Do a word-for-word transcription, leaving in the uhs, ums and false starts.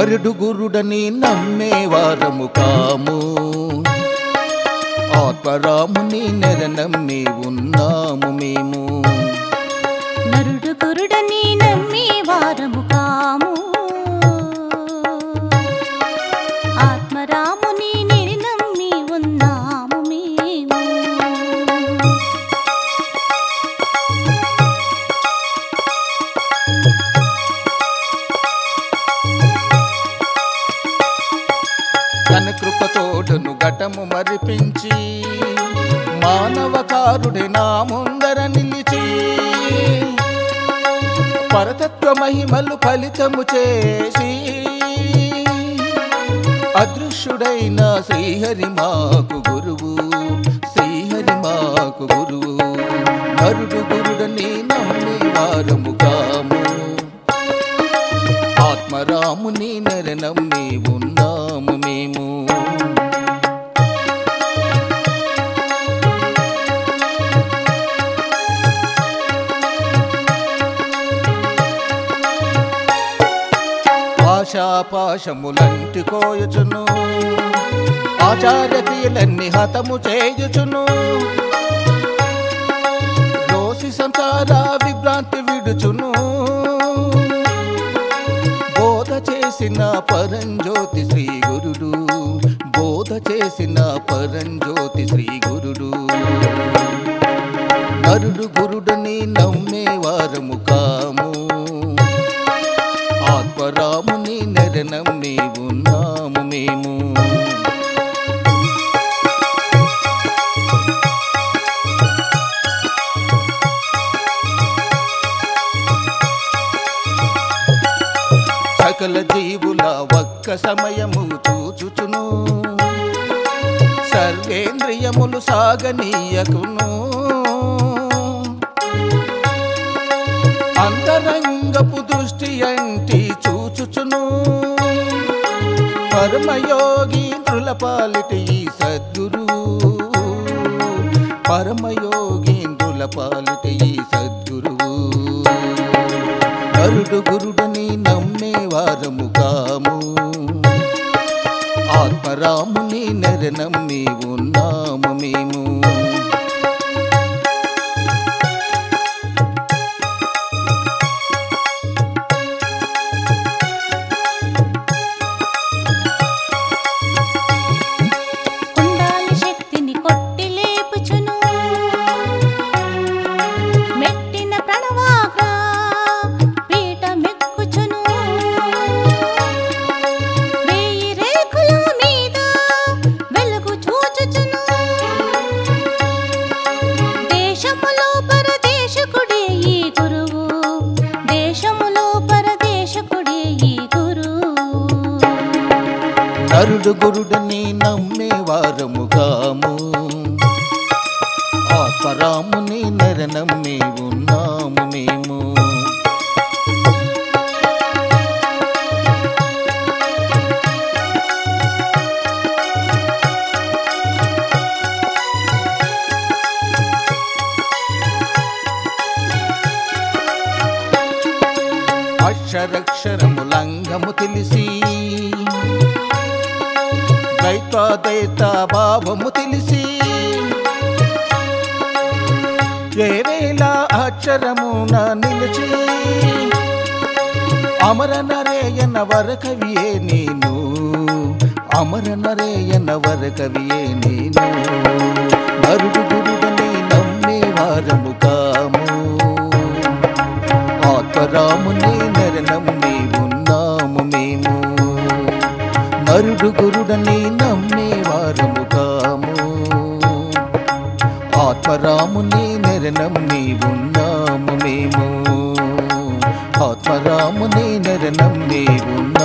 నరుడు గురుడని నమ్మేవారము కాము, ఆత్మరాముని నెర నమ్మి ఉన్నాము మేము. నరుడు గురుడని నమ్మేవారము కాము, ఆత్మరాముని నెర నమ్మి ఉన్నాము మేము. తన కృపతోడును ఘటము మరిపించి మానవకారుడి నా ముందర నిలిచి, పరతత్వ మహిమలు ఫలితము చేసి అదృశ్యుడైన శ్రీహరి మాకు గురువు, శ్రీహరి మాకు గురువు. నరుడు గురుడని నమ్మేవారము కాము, ఆత్మరాముని నెర నమ్మి ఉన్నాము మేము. ఆశాపాశములంటి కోయుచును, ఆచార్య క్రియలన్నీ హతము చేయుచును, రోసి సంసార విభ్రాంతి విడుచును. బోధ చేసిన పరంజ్యోతి శ్రీ గురుడు, బోధ చేసిన పరంజ్యోతి శ్రీ గురుడు. నరుడు గురుడని నమ్మేవారము కాము, ఆత్మరాముని నెర నమ్మి ఉన్నాము మేము. సకల జీవుల ఒక్క సమయము చూచుచును, సర్వేంద్రియములు సాగనీయకును. అంతరంగపు దృష్టి అంటి చూచుచును, పరమయోగీంద్రుల పాలిటి ఈ సద్గురు, పరమయోగీంద్రుల పాలిటి ఈ సద్గురువు. నరుడు గురుడని నమ్మేవారము కాము, ఆత్మరాముని నెర నమ్మి ఉన్నాము మేము. కుండాలి శక్తిని కొట్టి లేపుచును, మెట్టిన ప్రణవాగా పీట మెక్కుచును. వేయి రేకుల మీద వెలుగు చూచుచును, దేశములో పరదేశకుడే ఈ గురువు, దేశములో పరదేశకుడే ఈ గురువు. నరుడు గురుడని నమ్మేవారము కాము, ఆత్మరాముని నెర నమ్మి ఉన్నాము మేము. అక్షరక్షరములంఘము తెలిసి, ద్వైతాద్వైత భావము తెలిసి, వేవేల అక్షరమున నిలిచి, అమర నరేయన వరకవియే నేను, అమర నరేయన వరకవియే నేను. నరుడు గురుడని నమ్మేవారము కాము, ఆత్మరాముని నెర నమ్మి ఉన్నాము మేము. నరుడు గురుడని నమ్మేవారము కాము, ఆత్మరాముని నెర నమ్మి ఉన్నాము మేము. ఆత్మరాముని నెర నమ్మి ఉన్నాము.